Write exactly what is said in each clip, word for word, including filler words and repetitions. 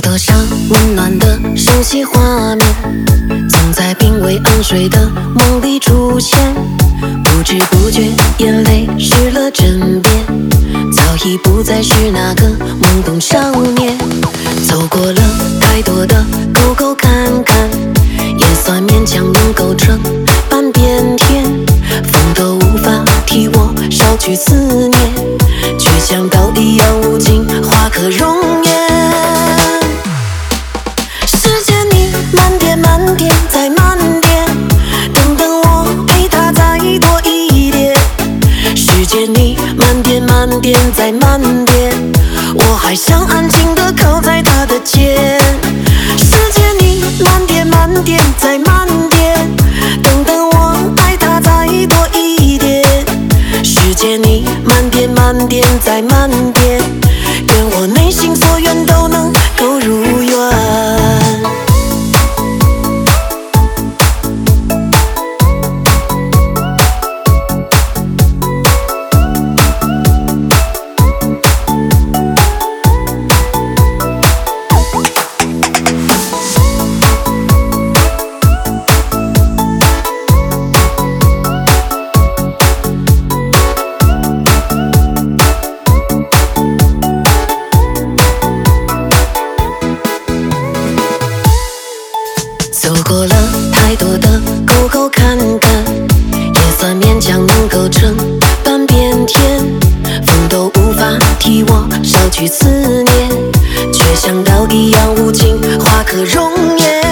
多少温暖的熟悉画面，总在并未安睡的梦里出现。不知不觉，眼泪湿了枕边，早已不再是那个懵懂少年。走过了太多的沟沟坎坎，也算勉强能够撑半边天。风都无法替我捎去思念，却像刀一样无情，划刻容颜。时间你慢点慢点再慢点，等等我陪他再多一点。时间你慢点慢点再慢点，我还想安静地靠在他的肩。时间你慢点慢点再慢点，等等我爱他再多一点。时间你慢点慢点再慢点，愿我内心所愿都能够如愿。走过了太多的沟沟坎坎，也算勉强能够撑半边天。风都无法替我捎去思念，却像刀一样无情，划刻容颜。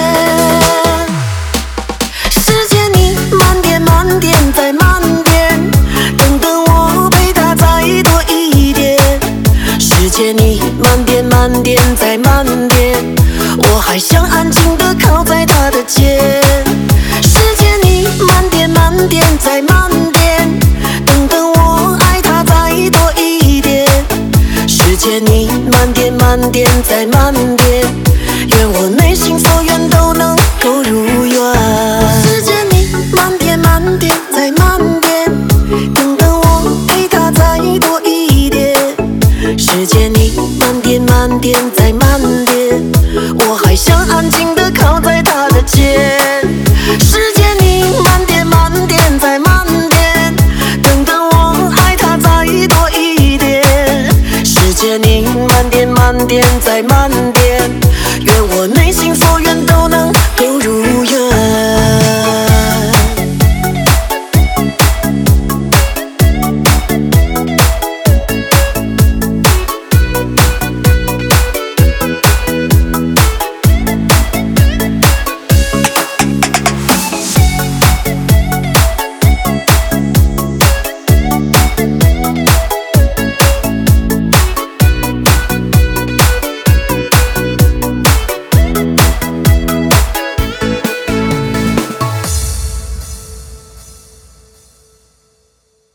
时间你慢点慢点再慢点，等等我陪他再多一点。时间你慢点慢点再慢点，我还想安静地靠在他的肩。时间你慢点慢点再慢点，等等我爱他再多一点。时间你慢点慢点再慢点，愿我内心所愿都能够如愿。时间你慢点慢点再慢点，等等我陪他再多一点。时间你慢点慢点再慢点，我还想安静地靠在他的肩。时间你慢点慢点再慢点，等等我爱他再多一点。时间你慢点慢点再慢点。